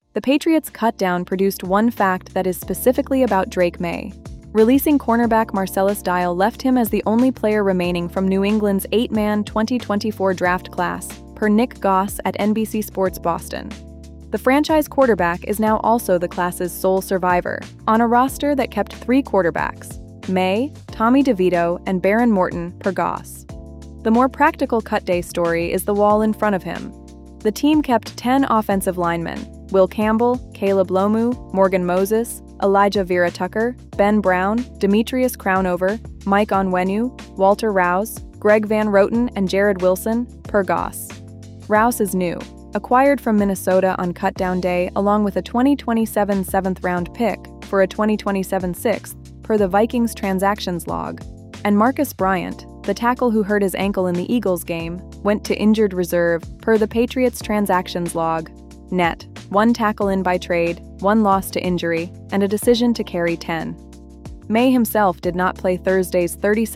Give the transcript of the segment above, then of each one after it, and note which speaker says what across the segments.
Speaker 1: The Patriots' cutdown produced one fact that is specifically about Drake Maye. Releasing cornerback Marcellus Dial left him as the only player remaining from New England's 8-man 2024 draft class, per Nick Goss at NBC Sports Boston. The franchise quarterback is now also the class's sole survivor, on a roster that kept 3 quarterbacks: Maye, Tommy DeVito, and Baron Morton, per Goss. The more practical cut day story is the wall in front of him. The team kept 10 offensive linemen: Will Campbell, Caleb Lomu, Morgan Moses, Elijah Vera Tucker, Ben Brown, Demetrius Crownover, Mike Onwenu, Walter Rouse, Greg Van Roten, and Jared Wilson, per Goss. Rouse is new, acquired from Minnesota on cutdown day along with a 2027 7th-round pick for a 2027 6th, per the Vikings transactions log. And Marcus Bryant, the tackle who hurt his ankle in the Eagles game, went to injured reserve, per the Patriots transactions log. Net: 1 tackle in by trade, 1 loss to injury, and a decision to carry 10. Maye himself did not play Thursday's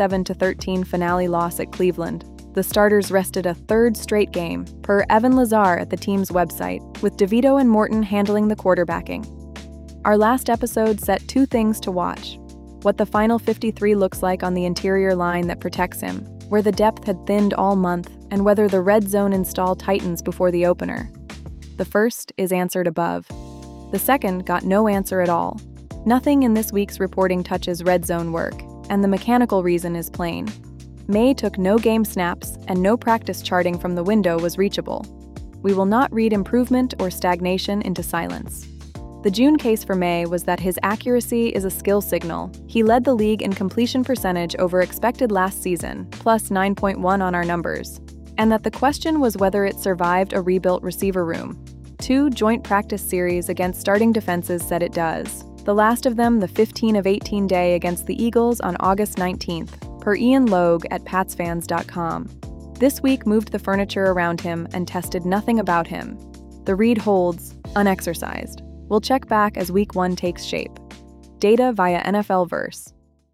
Speaker 1: 37-13 finale loss at Cleveland. The starters rested a 3rd straight game, per Evan Lazar at the team's website, with DeVito and Morton handling the quarterbacking. Our last episode set 2 things to watch: what the final 53 looks like on the interior line that protects him, where the depth had thinned all month, and whether the red zone install tightens before the opener. The first is answered above. The second got no answer at all. Nothing in this week's reporting touches red zone work, and the mechanical reason is plain. Maye took no game snaps, and no practice charting from the window was reachable. We will not read improvement or stagnation into silence. The June case for Maye was that his accuracy is a skill signal. He led the league in completion percentage over expected last season, plus 9.1 on our numbers, and that the question was whether it survived a rebuilt receiver room. 2 joint practice series against starting defenses said it does, the last of them the 15 of 18 day against the Eagles on August 19th, per Ian Logue at PatsFans.com. This week moved the furniture around him and tested nothing about him. The read holds, unexercised. We'll check back as Week 1 takes shape. Data via NFL Verse.